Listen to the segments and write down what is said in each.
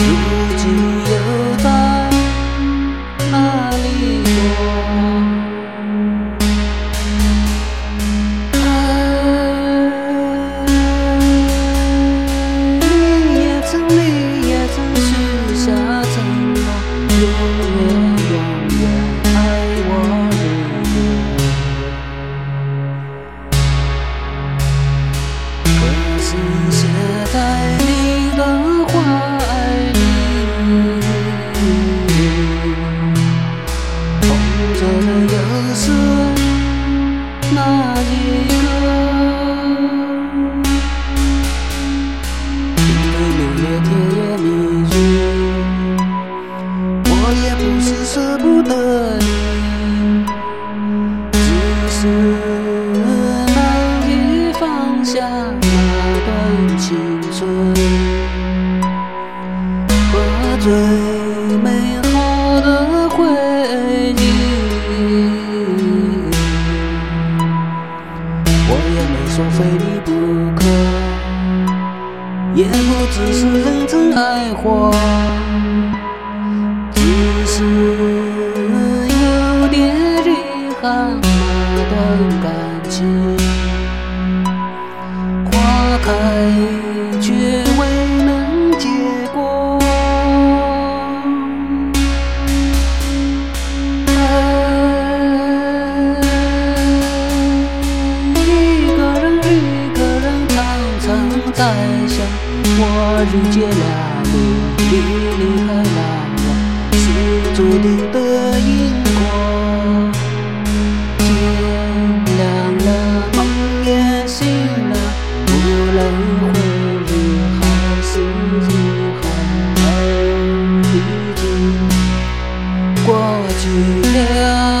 如今又在哪里过？你也曾许下承诺，永远爱我如我。可是现在你的怀里，红着的又是哪一个？因为六月天也迷人，我也不是舍不得你，只是难以放下那段青春和最美好的回忆。我也没说非你不可，也不只是认真爱火，只是有点遗憾那段感情。花开却未能结果，一个人常常在想，我日渐了路，离开了我，是注定的因果。天亮了，梦也醒了，无论回日还是日后，已经过去了。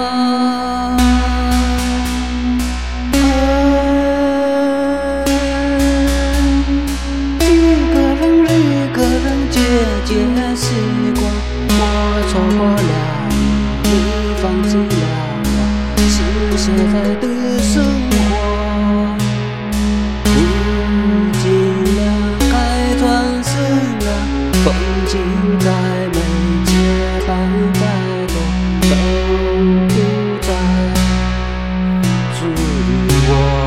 渐渐习惯，我错过了你，你放弃了我，是现在的生活。不近了，该转身了，风景再美，结伴快乐，都不再属于我。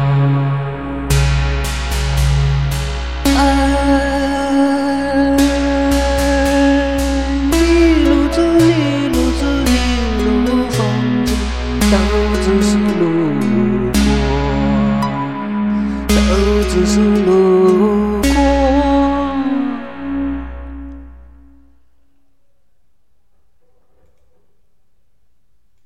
都只是路过，都只是路过。